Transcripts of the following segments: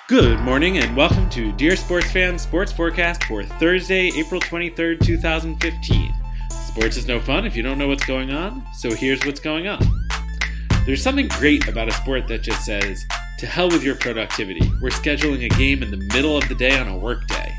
Good morning and welcome to Dear Sports Fan Sports Forecast for Thursday, April 23rd, 2015. Sports is no fun if you don't know what's going on, so here's what's going on. There's something great about a sport that just says, to hell with your productivity. We're scheduling a game in the middle of the day on a work day.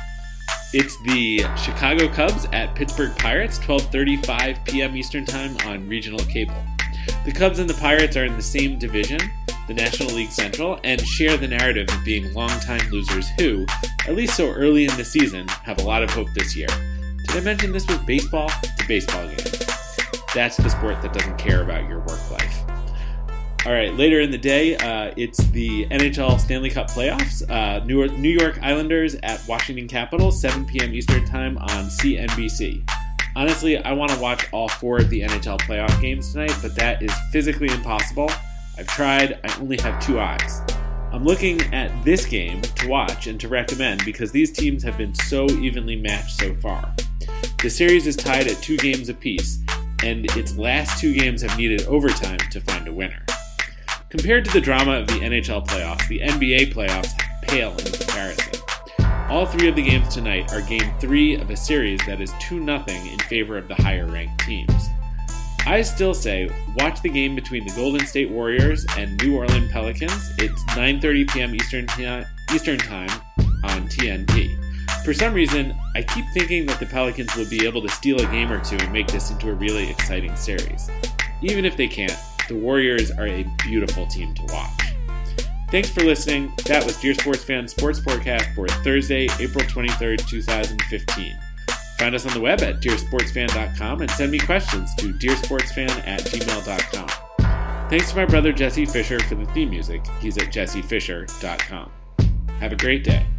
It's the Chicago Cubs at Pittsburgh Pirates, 12:35 p.m. Eastern Time on regional cable. The Cubs and the Pirates are in the same division, the National League Central, and share the narrative of being longtime losers who, at least so early in the season, have a lot of hope this year. Did I mention this was baseball? It's a baseball game. That's the sport that doesn't care about your work life. All right, later in the day, it's the NHL Stanley Cup playoffs. New York Islanders at Washington Capitals, 7 p.m. Eastern Time on CNBC. Honestly, I want to watch all 4 of the NHL playoff games tonight, but that is physically impossible. I've tried, I only have 2 eyes. I'm looking at this game to watch and to recommend because these teams have been so evenly matched so far. The series is tied at 2 games apiece, and its last 2 games have needed overtime to find a winner. Compared to the drama of the NHL playoffs, the NBA playoffs pale in comparison. All 3 of the games tonight are Game 3 of a series that is 2-0 in favor of the higher-ranked teams. I still say, watch the game between the Golden State Warriors and New Orleans Pelicans. It's 9:30 p.m. Eastern Time on TNT. For some reason, I keep thinking that the Pelicans will be able to steal a game or 2 and make this into a really exciting series. Even if they can't, the Warriors are a beautiful team to watch. Thanks for listening. That was Dear Sports Fan Sports Forecast for Thursday, April 23rd, 2015. Find us on the web at dearsportsfan.com and send me questions to dearsportsfan@gmail.com. Thanks to my brother Jesse Fisher for the theme music. He's at jessefisher.com. Have a great day.